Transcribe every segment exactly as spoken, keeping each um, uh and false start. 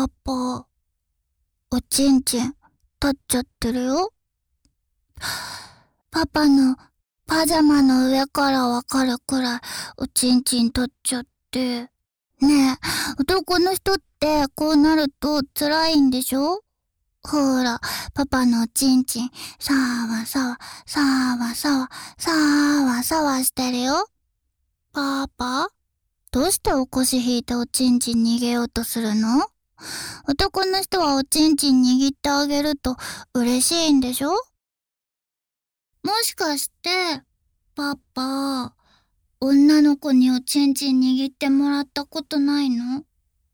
パパ、おちんちん立っちゃってるよ。パパのパジャマの上からわかるくらいおちんちん立っちゃって。ねえ、男の人ってこうなると辛いんでしょ？ほら、パパのおちんちん、さわさわ、さわさわ、さわさわしてるよ。パパ、どうしてお腰引いておちんちん逃げようとするの？男の人はおちんちん握ってあげると嬉しいんでしょ？もしかして、パパ、女の子におちんちん握ってもらったことないの？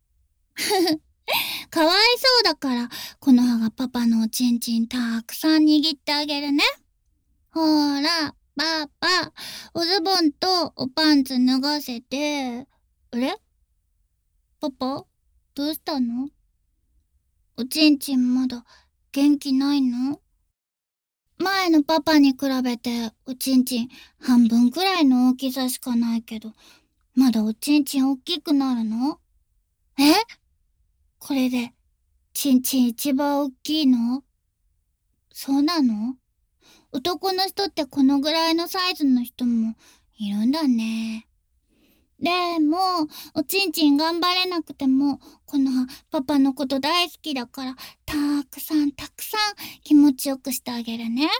かわいそうだから、この葉がパパのおちんちんたくさん握ってあげるね。ほら、パパ、おズボンとおパンツ脱がせて。あれ？パパ、どうしたの？おちんちんまだ元気ないの？前のパパに比べておちんちん半分くらいの大きさしかないけど、まだおちんちん大きくなるの？え？これで、ちんちん一番大きいの？そうなの？男の人ってこのぐらいのサイズの人もいるんだね。でも、おちんちん頑張れなくても、このパパのこと大好きだから、たくさんたくさん気持ちよくしてあげるね。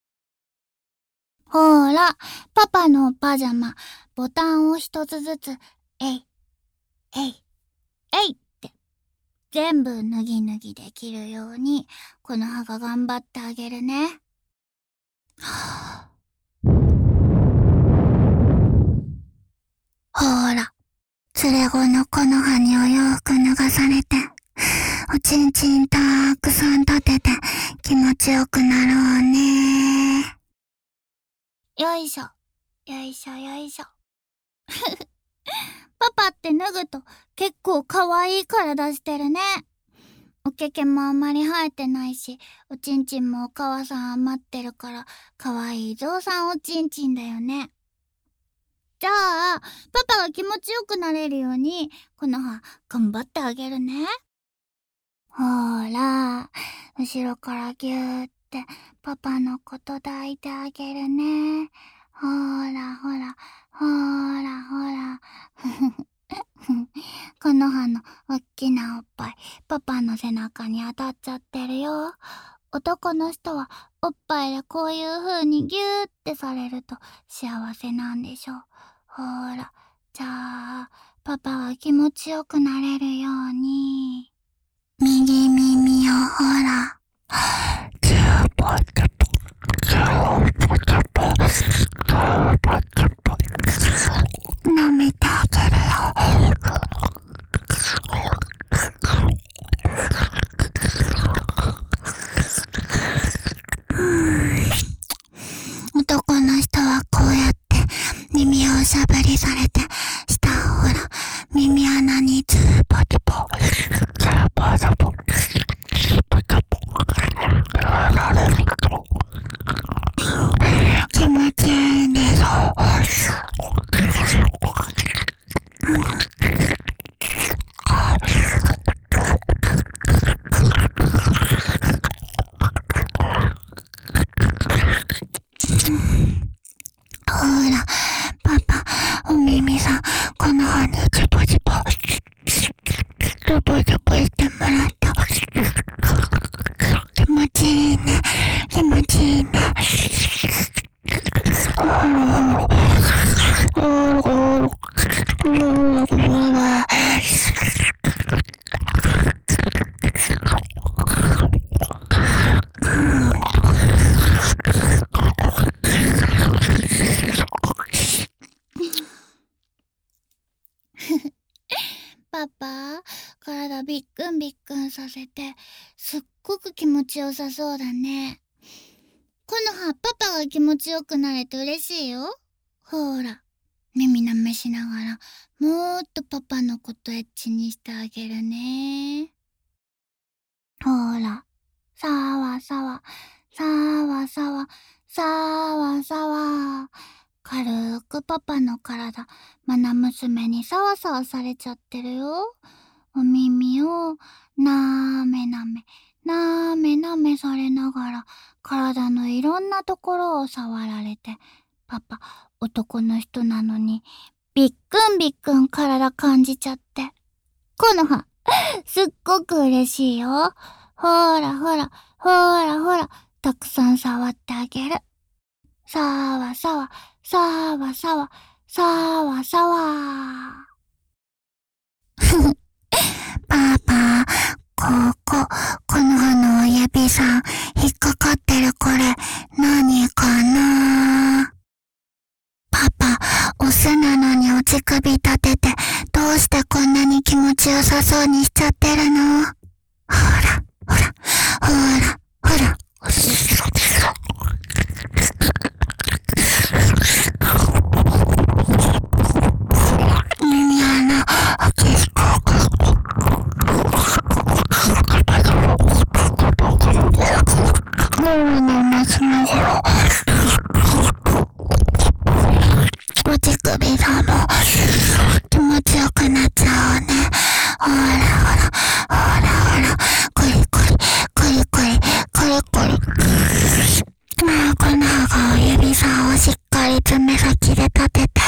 ほら、パパのパジャマ、ボタンを一つずつ、えい、えい、えいって、全部脱ぎ脱ぎできるように、この葉が頑張ってあげるね。ほら、連れ子のこの葉にお洋服脱がされて、おちんちんたくさん立てて気持ちよくなろうね。よいしょ、よいしょよいしょ。パパって脱ぐと結構可愛い体してるね。おけけもあんまり生えてないし、おちんちんもお母さん余ってるから可愛いゾウさんおちんちんだよね。じゃあ、パパが気持ちよくなれるように、この葉頑張ってあげるね。ほら、後ろからぎゅーってパパのこと抱いてあげるね。ほらほら、ほらほら。この葉のおっきなおっぱい、パパの背中に当たっちゃってるよ。男の人はおっぱいでこういう風にギューってされると幸せなんでしょ。ほら、じゃあ、パパが気持ちよくなれるように。右耳をほら。舐めてあげるよ。男の人はこうやって耳をしゃぶりされて、下をほら、耳穴にズーパズポ、ズーパズポ、ズーパズポ、気持ちいいんでしょ。ほら、パパ、お耳さん、この葉にジポジポ、ジポジポしてもらった。気持ちいいね、気持ちいいね。パパ、体びっくんびっくんさせて、すっごく気持ちよさそうだね。この葉、パパが気持ちよくなれて嬉しいよ。ほら、耳舐めしながら、もーっとパパのことエッチにしてあげるね。ほら、さわさわ、さわさわ、さわさわ。軽くパパの体、まな娘にさわさわされちゃってるよ。お耳をなめなめ、なめなめされながら、体のいろんなところを触られて、パパ、男の人なのに、びっくんびっくん体感じちゃって。この葉、すっごく嬉しいよ。ほらほら、ほらほら、たくさん触ってあげる。さわさわ、さわさわ、さわさわ。パパ、ここ、この葉のお指さん、引っかかってるこれ、何かな？パパ、オスなのにお乳首立てて、どうしてこんなに気持ちよさそうにしちゃってるの？ほら、ほら、ほら、ほら。耳穴、開けすこもうの娘ほら。お乳首さんも気持ちよくなっちゃうね。ほらほら、ほらほら、コリコリ、コリコリ、コリコリ。まあ、この歯がお指さんをしっかり爪先で立てて、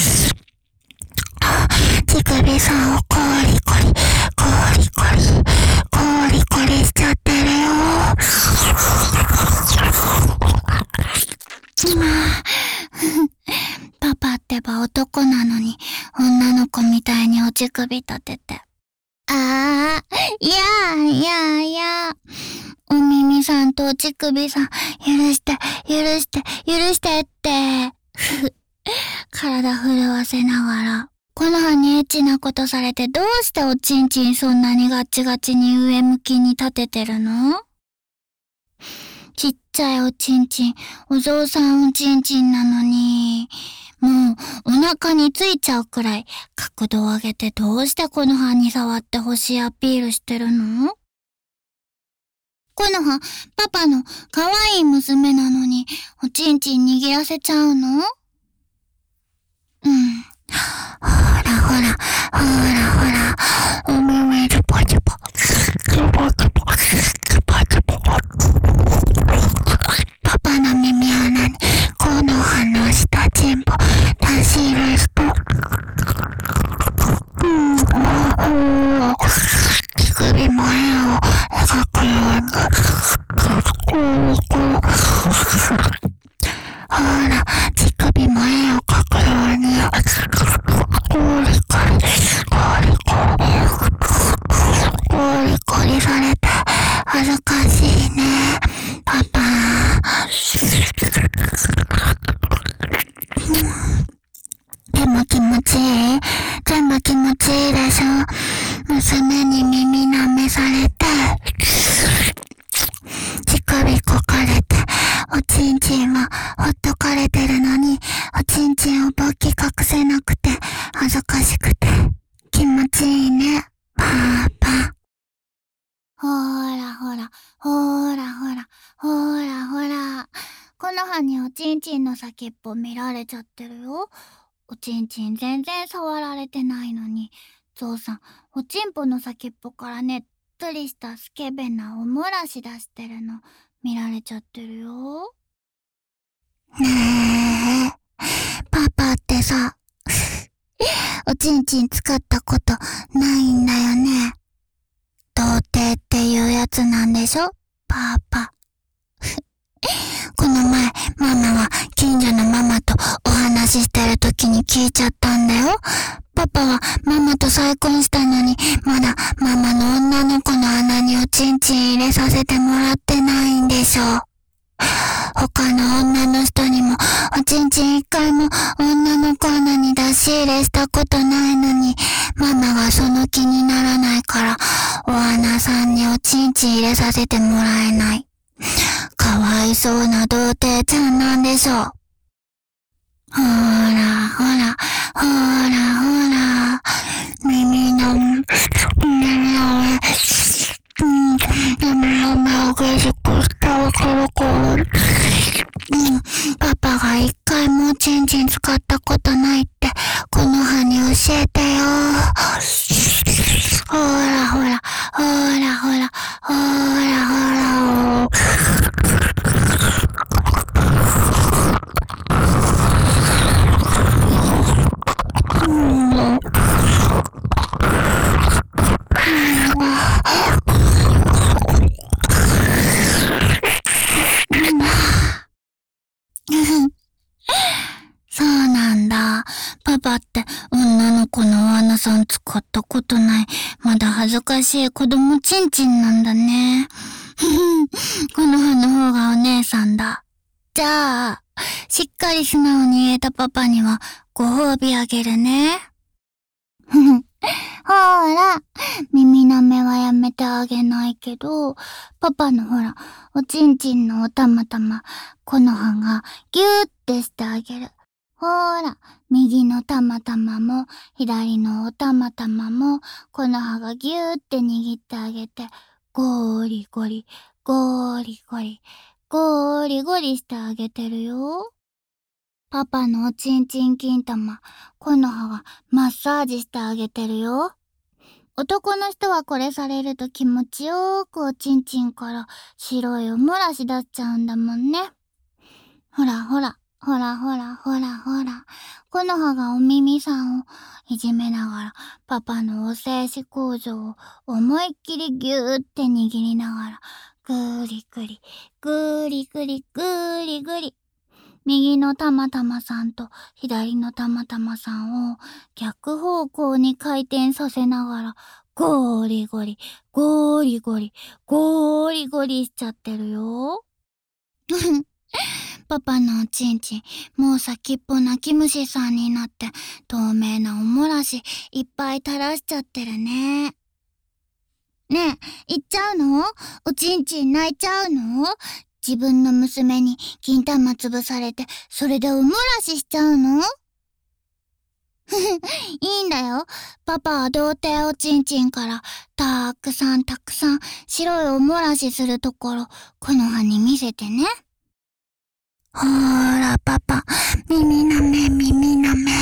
乳首さんをコリコリ、コリコリ、コリコリしちゃってるよ。まあ、パパってば男なのに女の子みたいにお乳首立てて。ああ、いやいやいや。お耳さんとお乳首さん、許して、許して、許してって。体震わせながら。この葉にエッチなことされてどうしておちんちんそんなにガチガチに上向きに立ててるの？ちっちゃいおちんちん、お嬢さんおちんちんなのに、もうお腹についちゃうくらい角度を上げてどうしてこの葉に触ってほしいアピールしてるの？この葉、パパの可愛い娘なのにおちんちん握らせちゃうの？うん。ほらほら、ほらほら、お耳チュポチュポ、チュポチュポ、チュポチュポ。パパの耳穴にこの葉の下チンポ出し入れして、うん、おお、乳首も絵を描くように、こうこう、ほら、乳首も絵を描くように、コリコリ、コリコリ、コリコリされて恥ずかしいね、パパ。でも気持ちいい？全部気持ちいいでしょ？娘に耳舐めされて、乳首こかれて、おちんちんはほっとかれてるのに、おちんちんをぼっき隠せなくて、恥ずかしくて、気持ちいいね、パパ。ほらほら、ほらほら、ほらほら。この葉におちんちんの先っぽ見られちゃってるよ。おちんちん全然触られてないのに、ゾウさん、おちんぽの先っぽからねっとりしたスケベなおもらし出してるの、見られちゃってるよ。ねえ、パパってさ、おちんちん使ったことないんだよね。童貞っていうやつなんでしょ、パパ。この前、ママは近所のママとお話ししてる時に聞いちゃったんだよ。パパはママと再婚したのに、まだママの女の子の穴におちんちん入れさせてもらってないんでしょ。他の女の人にもおちんちん一回も女の子穴に出し入れしたことないのに、ママがその気にならないからお穴さんにおちんちん入れさせてもらえない。かわいそうな童貞ちゃんなんでしょう。ほらほら、ほらほら、耳の、耳の上、うん、耳の目をぐしくしたわかるか。うん、パパが一回もちんちん使ったことないって、この葉に教えてよ。ほらほら、ほらまだ恥ずかしい子供ちんちんなんだね。この葉の方がお姉さんだ。じゃあ、しっかり素直に言えたパパにはご褒美あげるね。ほーら、耳舐めはやめてあげないけど、パパのほら、おちんちんのおたまたま、この葉がギューってしてあげる。ほーら、右のたまたまも、左のおたまたまも、この葉がギューって握ってあげて、ゴーリゴリ、ゴーリゴリ、ゴーリゴリしてあげてるよ。パパのおちんちん金玉、この葉がマッサージしてあげてるよ。男の人はこれされると気持ちよーくおちんちんから白いおもらし出しちゃうんだもんね。ほらほら、ほらほらほらほら。この葉がお耳さんをいじめながらパパのお静止構造を思いっきりぎゅーって握りながらぐーりぐり、ぐーりぐり、ぐーりぐり。右のたまたまさんと左のたまたまさんを逆方向に回転させながらゴーリゴリ、ゴーリゴリ、ゴーリゴリしちゃってるよ。パパのおちんちん、もう先っぽ泣き虫さんになって透明なおもらしいっぱい垂らしちゃってるね。ねえ、行っちゃうの？おちんちん泣いちゃうの？自分の娘に金玉潰されて、それでおもらししちゃうの？いいんだよ。パパは童貞おちんちんからたくさんたくさん白いおもらしするところ、この葉に見せてね。ほーらパパ、耳なめ耳なめ。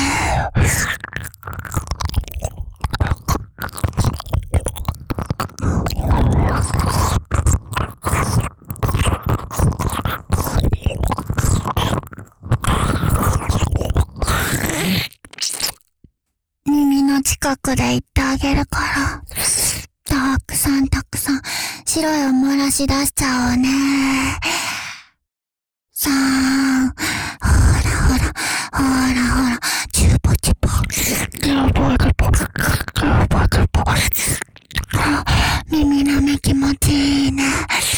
耳の近くで言ってあげるから、たくさんたくさん白いおもらし出しちゃおうね。さーん、ほらほら、ほらほら、チューポチュポ、チューポチュポ、チューポチュポ。耳の目気持ちいいね。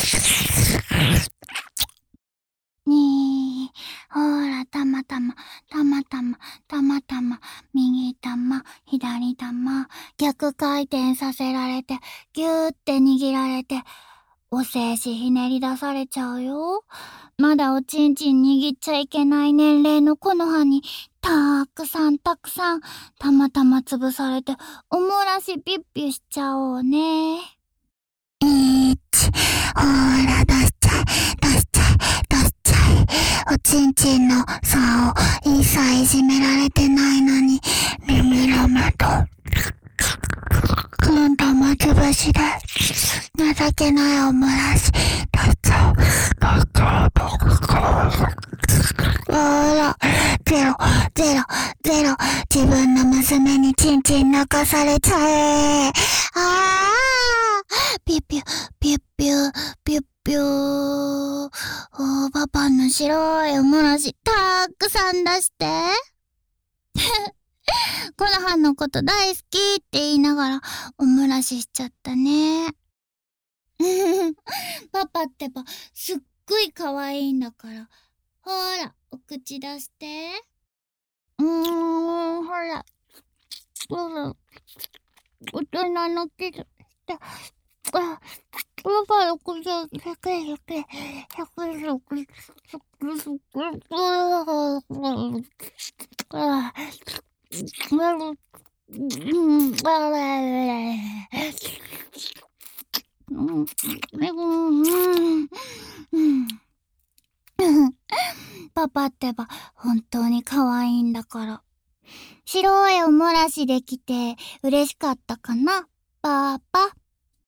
にー、ほら、たまたま、たまたま、たまたま、右玉、左玉、逆回転させられて、ぎゅーって握られて、お静止ひねり出されちゃうよ。まだおちんちん握っちゃいけない年齢のこの葉に、たくさんたくさん、たまたま潰されて、おもらしピュッピュしちゃおうね。いち、ほら出しちゃえ、出しちゃえ、出しちゃえ。おちんちんの竿を一切いじめられてないのに、耳の目と、金玉潰しで、情けないおもらし、出しちゃう、出しちゃう。ほら、ゼロ、ゼロ、ゼロ、自分の娘にチンチン抜かされちゃえ。あー、ピュッピュ、ピュッピュ、ピュッピュー。おー、パパの白いおもらし、たくさん出して。この葉のこと大好きって言いながら、おもらししちゃったね。パパってば、すっごい可愛いんだから。ほーら、お口出して。うーん、ほら。ほら。大人のキスして。あ、パパの口をひゃくえん、ひゃくえん、ひゃくえん、ひゃくえん、ひゃくえん、ひゃくえん、ああ、パパってば本当に可愛いんだから。白いおもらしできて嬉しかったかな、パ